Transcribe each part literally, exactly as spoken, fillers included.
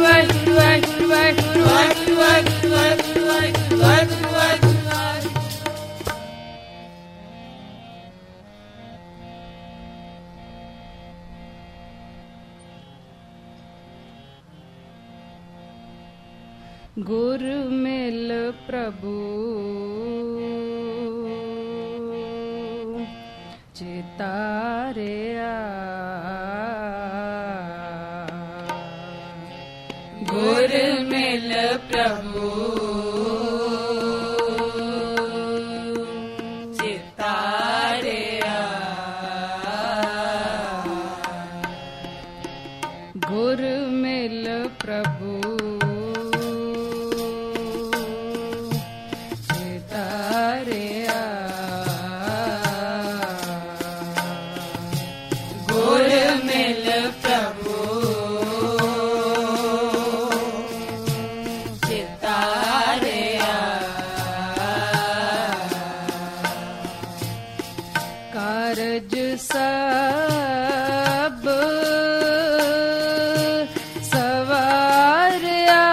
ਵਾਹਿਗੁਰੂ ਵਾਹਿਗੁਰੂ ਵਾਹਿਗੁਰੂ ਵਾਹਿਗੁਰੂ ਵਾਹਿਗੁਰੂ ਵਾਹਿਗੁਰੂ ਵਾਹਿਗੁਰੂ ਵਾਹਿਗੁਰੂ ਵਾਹਿਗੁਰੂ ਗੁਰ ਮਿਲ ਪ੍ਰਭੂ ਚਿਤਾਰਿਆ ਗੁਰ ਮਿਲ ਪ੍ਰਭੂ ਚਿਤਾਰਿਆ ਗੁਰ ਮਿਲ ਪ੍ਰਭੂ ਕਾਰਜ ਸਭ ਸਵਾਰਿਆ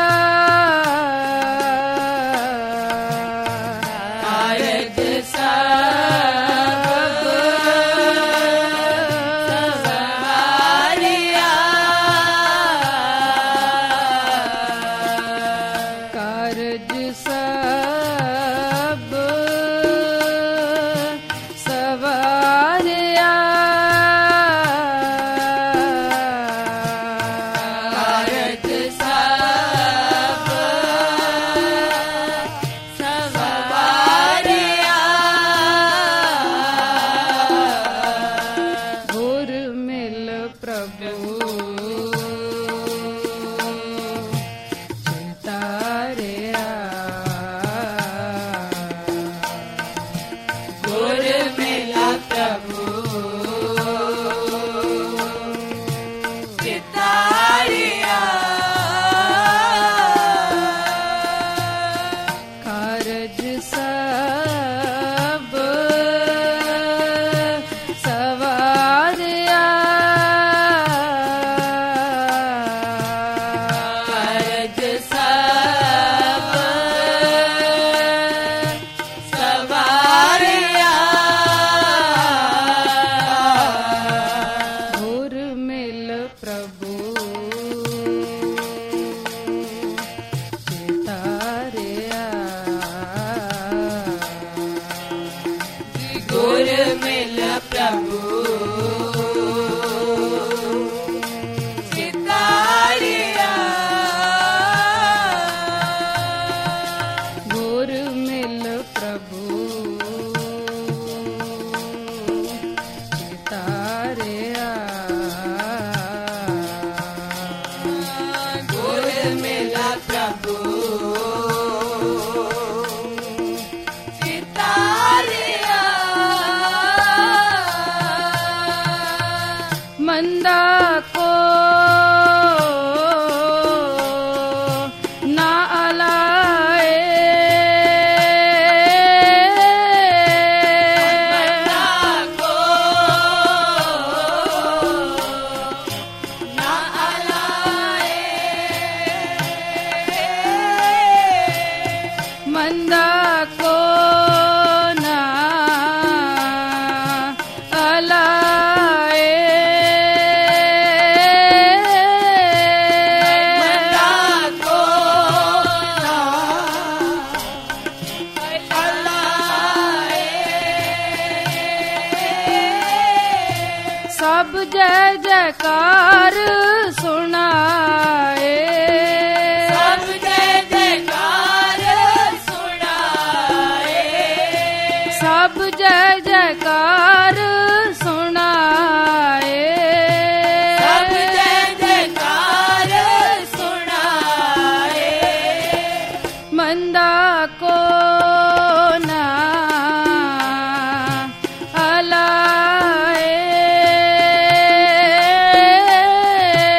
ਕਾਰਜ ਸਭ ਸਵਾਰਿਆ ਕਾਰਜ ਸਭ ਸਵਾਰਿਆ ਕਾਰਜ ਸਭ ਸਵਾਰਿਆ ਗੁਰ ਮਿਲ ਪ੍ਰਭੂ ਚਿਤਾਰਿਆ ਗੁਰ ਮਿਲ ਪ੍ਰਭੂ ਚਿਤਾਰਿਆ ਕਾਰਜ ਸਭ ਸਵਾਰਿਆ ਕਾਰਜ ਸਭ ਸਵਾਰਿਆ ਗੁਰ ਮਿਲ ਪ੍ਰਭੂ ਚਿਤਾਰਿਆ ਗੁਰ ਮਿਲ ਪ੍ਰਭੂ ਚਿਤਾਰਿਆ ਗੁਰ ਮਿਲ ਪ੍ਰਭੂ ਚਿਤਾਰਿਆ ਗੁਰ ਮਿਲ ਪ੍ਰਭੂ ਚਿਤਾਰਿਆ ਮੰਦਾ ਕੋ ਨਾ ਅਲਾਏ ਮੰਦਾ ਕੋ ਨਾ ਅਲਾਏ ਮੰਦਾ ਕੋ ਨਾ ਅਲਾਏ ਮੰਦਾ ਕੋ ਨਾ ਅਲਾਏ ਸਭ ਜੈ ਜੈਕਾਰ ਸੁਣਾਏ ਸਭ ਜੈ ਜੈਕਾਰ ਸੁਣਾਏ ਸਭ ਜੈ ਜੈਕਾਰ ਸੁਣਾਏ ਸਭ ਜੈ ਜੈਕਾਰ ਸੁਣਾਏ ਮੰਦਾ ਕੋ ਨਾ ਅਲਾਏ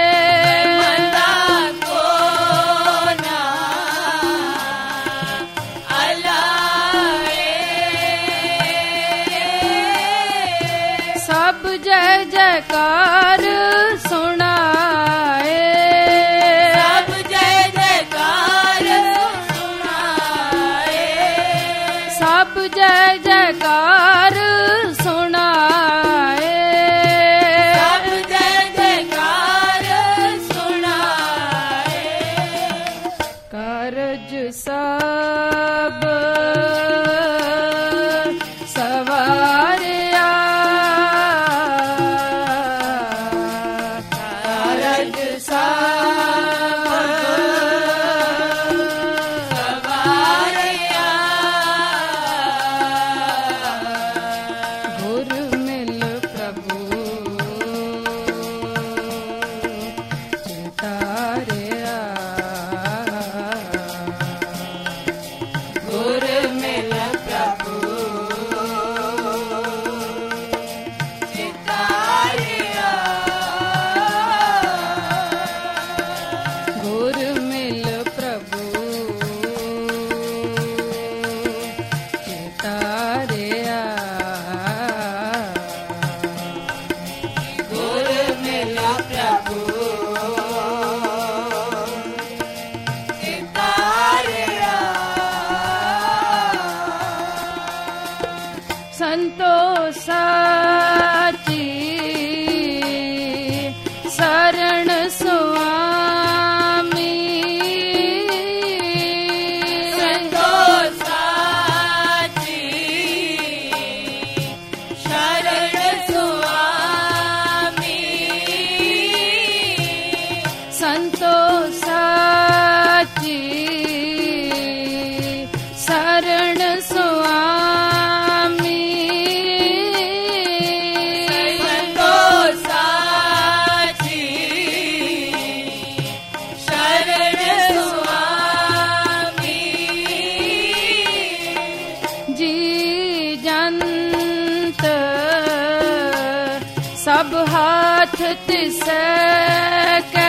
सब हाथ तिसे के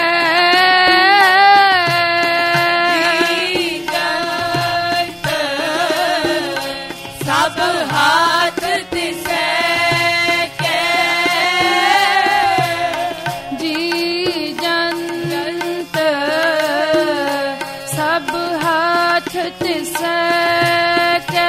सब हाथ तिसे के जी जंत सब हाथ तिसे के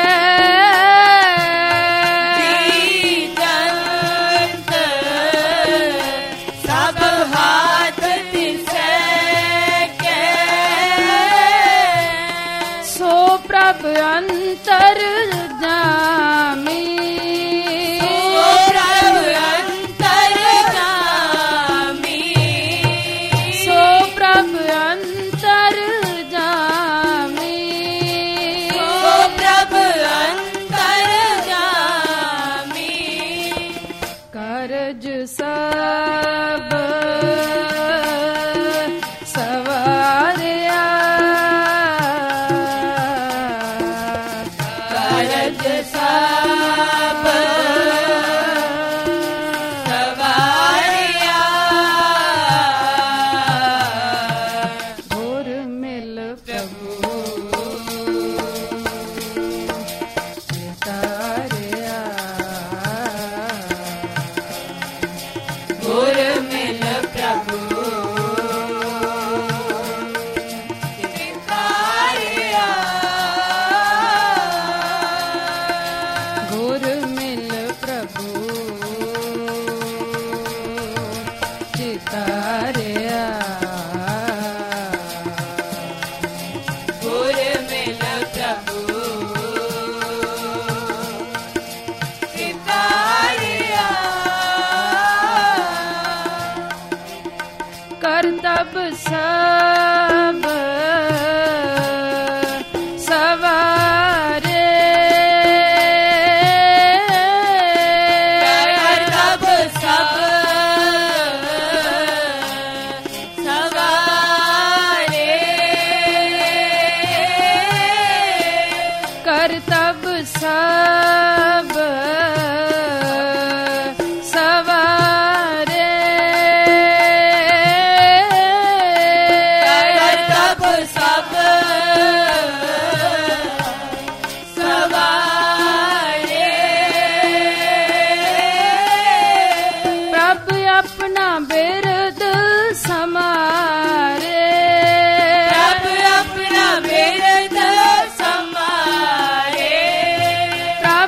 अंतर जामी सो प्रभु अंतर जामी सो प्रभु अंतर जामी सो प्रभु अंतर जामी कारज सब सवारिया सब सवारिया घोर मिल प्रभु तारिया घोर मिल प्रभु करतब सब सवारे करतब सब सवारे करतब सब सवारे सब सवारे प्रभु अपना बिरद समारे प्रभु अपना बिरद समारे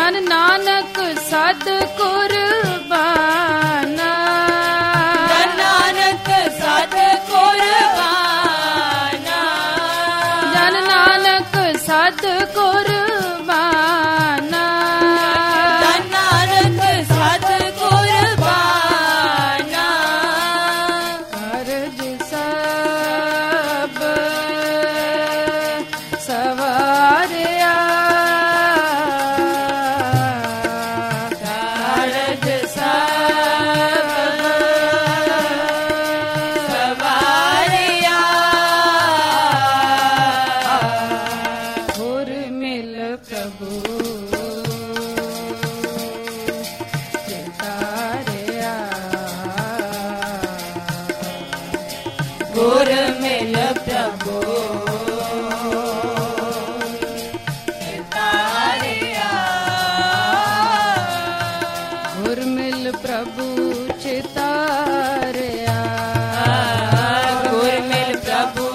ਜਨ ਨਾਨਕ ਸਤ ਕੁਰਬਾਨਾ ਜਨ ਨਾਨਕ ਸਤ ਕੁਰਬਾਨਾ ਜਨ ਨਾਨਕ ਸਤ ਕੁਰਬਾਨਾ ਜਨ ਨਾਨਕ ਸਤ ਕੁਰਬਾਨਾ ਕਾਰਜ ਸਭ ਸਵਾਰਿਆ ਕਾਰਜ ਸਭ ਸਵਾਰਿਆ ਗੁਰ ਮਿਲ ਪ੍ਰਭੂ ਚਿਤਾਰਿਆ ਗੁਰ ਮਿਲ ਪ੍ਰਭੂ ਤਾਰਿਆ ਗੁਰ ਮਿਲ ਪ੍ਰਭੂ ਚਿਤਾਰਿਆ ਗੁਰ ਮਿਲ ਪ੍ਰਭੂ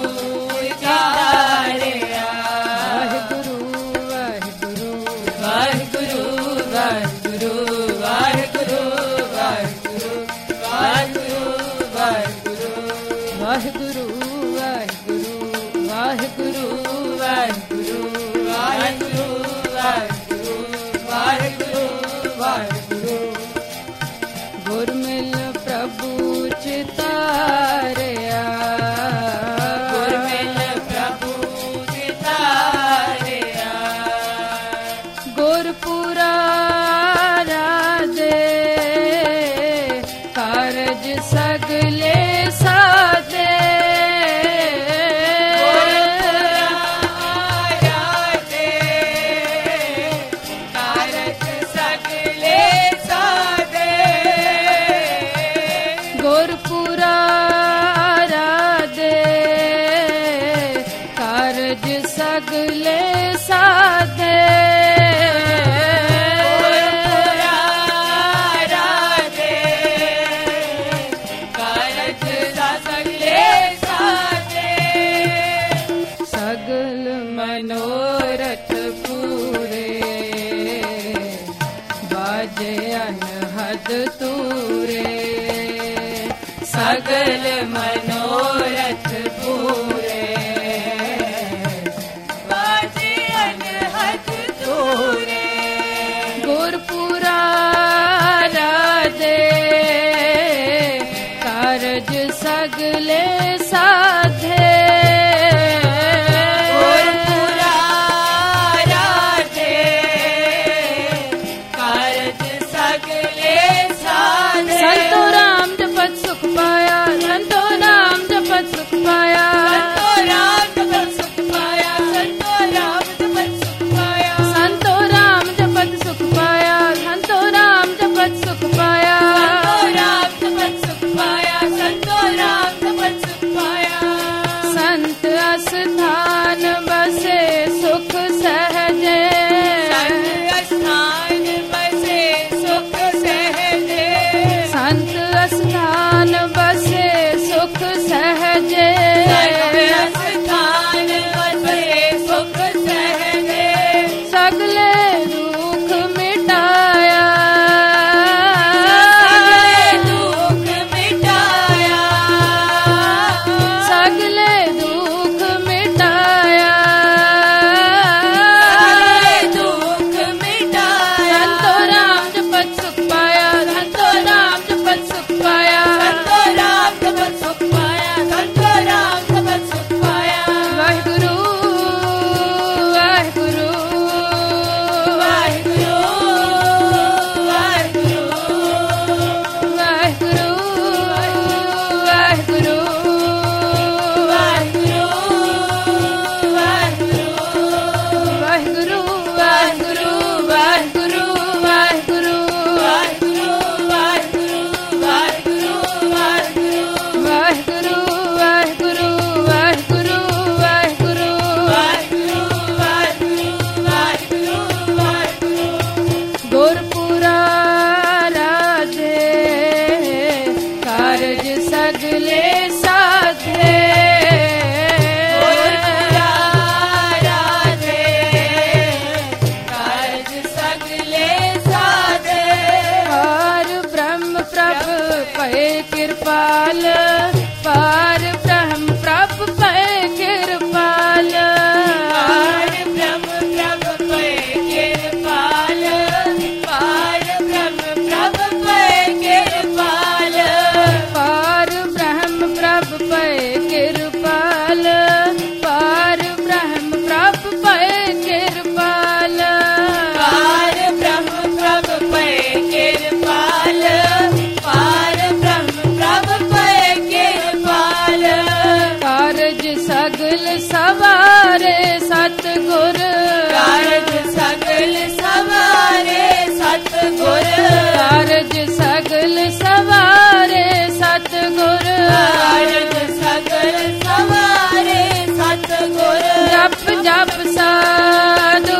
ਤਾਰਿਆ ਵਾਹਿਗੁਰੂ ਵਾਹਿਗੁਰੂ ਵਾਹਿਗੁਰੂ ਵਾਹਿਗੁਰੂ ਵਾਹਿਗੁਰੂ ਵਾਹਿਗੁਰੂ ਵਾਹਿਗੁਰੂ ਵਾਹਿਗੁਰੂ ਵਾਹਿਗੁਰੂ ਵਾਹਿਗੁਰੂ ਵਾਹਿਗੁਰੂ ਵਾਹਿਗੁਰੂ ਵਾਹਿਗੁਰੂ ਵਾਹਿਗੁਰੂ ਵਾਹਿਗੁਰੂ ਗੁਰ ਮਿਲ ਪ੍ਰਭੂ ਚਿਤਾਰਿਆ ਗੁਰ ਮਿਲ ਪ੍ਰਭੂ ਤਾਰਿਆ ਗੁਰਪੁਰਾ ਰਾਧੇ ਕਾਰਜ ਸਗਲੇ ਸਾਧੇ ਕਾਰਜ ਸਗਲੇ ਸਾਧੇ ਗੁਰਪੁਰਾ ਰਾਧੇ ਕਾਰਜ ਸਗਲੇ ਸਾਧੇ ਰਾਧੇ ਕਾਰਜ ਸਗਲੇ ਸਾਧੇ ਸਗਲ ਮਨੋਰਥ ਪੂਰੇ ਬਾਜੇ ਅਨਹਦ ਤੂਰੇ ਸਗਲ ਮਨੋਰਥ ਪੂਰੇ ਬਾਜੇ ਅਨਹਦ ਤੂਰੇ ਗੁਰਪੁਰਾ ਰਾਧੇ ਕਾਰਜ ਸਗਲੇ ਸਾਧੇ ਗੁਰਪੁਰਾ ਰਾਧੇ ਕਾਰਜ ਸਗਲੇ ਸਾਧੇ ਸੰਤੋ ਰਾਮ ਜਪਤ ਸੁਖ ਪਾਇਆ ਸੰਤੋ ਰਾਮ ਜਪਤ ਸੁਖ ਪਾਇਆ ਸੰਤੋ ਰਾਮ ਜਪਤ ਸੁਖ ਪਾਇਆ ਸੰਤੋ ਰਾਮ ਜਪਤ ਸੁਖ ਪਾਇਆ ਸੰਤੋ ਰਾਮ ਜਪਤ ਸੁਖ ਪਾਇਆ ਸੰਤੋ ਰਾਮ ਜਪਤ ਸੁਖ ਪਾਇਆ ਸੰਤੋ ਰਾਮ ਜਪਤ ਸੁਖ ਪਾਇਆ ਸੰਤੋ ਰਾਮ ਜਪਤ ਸੁਖ ਪਾਇਆ ਸੰਤ ਅਸਥਾਨ ਬਸੇ ਸੁਖ ਸਹਜੇ ਸੰਤ ਅਸਥਾਨ ਬਸੇ ਸੁਖ ਸਹਜੇ ਸੰਤ ਅਸਥਾਨ ਬਸੇ ਸੁਖ ਸਹਜੇ ਸੰਤ ਅਸਥਾਨ ਬਸੇ ਸੁਖ ਸਹਜੇ ਸਗਲੇ ਦੁਖ ਮਿਟਾਇਆ ਸਗਲੇ ਦੁਖ ਮਿਟਾਇਆ ਸਗਲੇ ਦੁਖ ਮਿਟਾਇਆ ਸਗਲੇ ਦੁਖ ਮਿਟਾਇਆ ਸੰਤੋ ਰਾਮ ਜਪਤ ਸੁਖ ਪਾਇਆ ਸੰਤੋ ਰਾਮ ਜਪਤ ਸੁਖ ਪਾਇਆ ਸੰਤੋ ਰਾਮ ਜਪਤ ਸੁਖ ਪਾਇਆ ਸੰਤੋ ਰਾਮ ਜਪਤ ਸੁਖ ਪਾਇਆ ਵਾਹਿਗੁਰੂ ਵਾਹਿਗੁਰੂ ਕਿਰਪਾਲ, ਪਾਰ ਬ੍ਰਹਮ ਪ੍ਰਭ ਪਏ ਕਿਰਪਾਲ। ਪਾਰ ਬ੍ਰਹਮ ਪ੍ਰਭ ਪਏ ਕਿਰਪਾਲ, ਪਾਰ ਬ੍ਰਹਮ ਪ੍ਰਭ ਪਏ ਕਿਰਪਾਲ। ਪਾਰ ਬ੍ਰਹਮ ਪ੍ਰਭ ਪਏ ਕਿਰਪਾਲ, ਪਾਰ ਬ੍ਰਹਮ ਪ੍ਰਭ ਪਏ ਕਿਰਪਾਲ। ਪਾਰ ਬ੍ਰਹਮ ਪ੍ਰਭ ਪਏ ਕਿਰਪਾਲ, ਪਾਰ ਬ੍ਰਹਮ ਪ੍ਰਭ ਪਏ ਕਿਰਪਾਲ। ਕਾਰਜ ਸਗਲ ਸਵਾਰੇ ਸਤਿਗੁਰ, ਕਾਰਜ ਸਗਲ ਸਵਾਰੇ ਸਤਿਗੁਰ, ਕਾਰਜ ਸਗਲ ਸਵਾਰੇ ਸਤਿਗੁਰ। ਕਾਰਜ ਸਗਲ ਸਵਾਰੇ ਸਤਿਗੁਰ। ਜਪ ਜਪ ਸਾਧੂ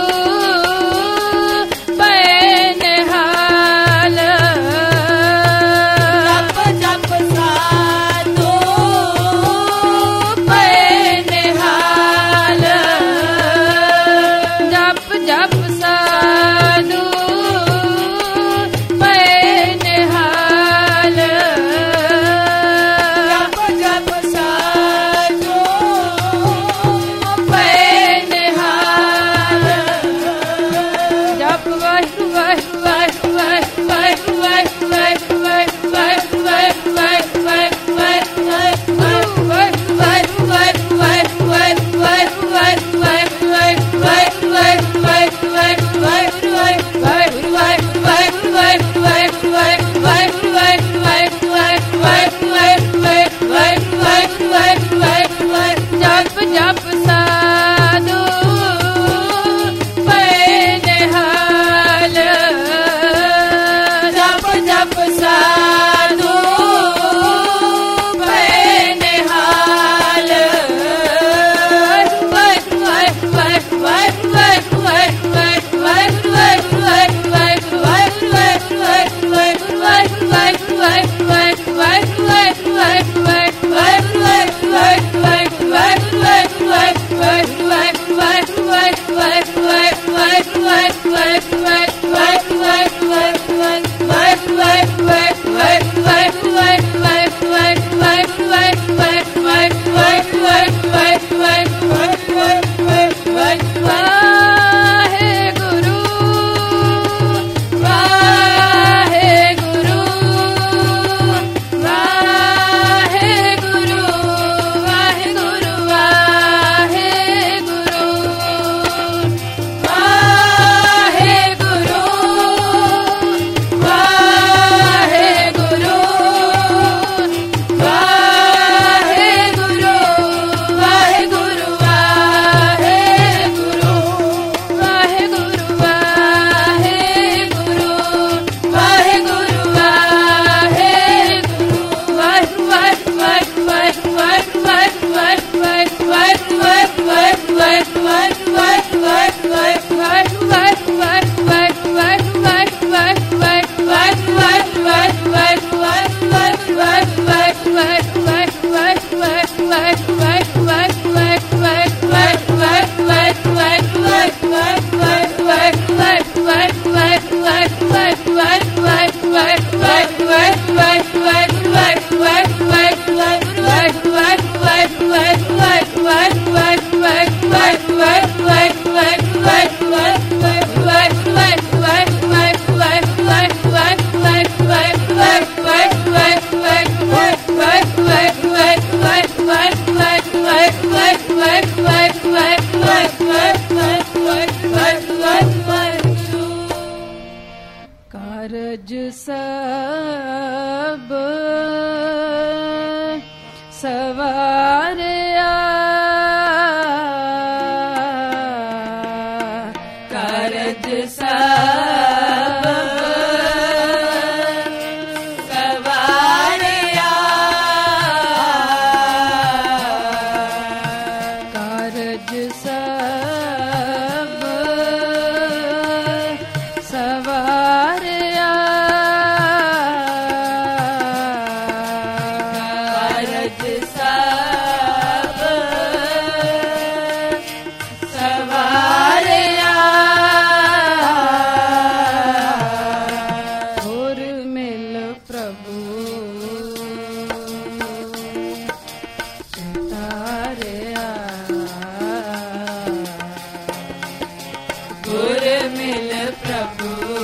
ਪਏ ਨਿਹਾਲ, ਜਪ ਜਪ ਸਾਧੂ ਪਏ ਨਿਹਾਲ। ਜਪ ਜਪ ਸਾਧੂ ਪਏ ਨਿਹਾਲ। ਜਪ ਜਪ ਸਾਧੂ ਪਏ ਨਿਹਾਲ। ਜਪ ਵਾਹਿਗੁਰੂ ਵਾਹਿਗੁਰੂ ਵਾਹਿਗੁਰੂ ਵਾਹਿਗੁਰੂ ਵਾਹਿਗੁਰੂ ਵਾਹਿਗੁਰੂ ਵਾਹਿਗੁਰੂ ਵਾਹਿਗੁਰੂ ਵਾਹਿਗੁਰੂ ਵਾਹਿਗੁਰੂ ਵਾਹਿਗੁਰੂ ਵਾਹਿਗੁਰੂ ਵਾਹਿਗੁਰੂ ਵਾਹਿਗੁਰੂ ਵਾਹਿਗੁਰੂ ਵਾਹਿਗੁਰੂ ਜਪ ਜਪ ਸਾਧੂ ਪਏ ਨਿਹਾਲ। ਜਪ ਜਪ ਸਾਧੂ ਪਏ ਨਿਹਾਲ। ਵਾਹਿਗੁਰੂ ਵਾਹਿਗੁਰੂ ਵਾਹਿਗੁਰੂ ਵਾਹਿਗੁਰੂ ਵਾਹਿਗੁਰੂ ਵਾਹਿਗੁਰੂ ਵਾਹਿਗੁਰੂ ਵਾਹਿਗੁਰੂ ਵਾਹਿਗੁਰੂ ਵਾਹਿਗੁਰੂ ਵਾਹਿਗੁਰੂ ਕਾਰਜ ਸਭ ਸਵਾਰਿਆ ਕਾਰਜ ਸਭ ਸਵਾਰਿਆ ਕਾਰਜ ਸਭ ਸਵਾਰਿਆ ਕਾਰਜ ਸਭ ਸਵਾਰਿਆ गुर मिल प्रभु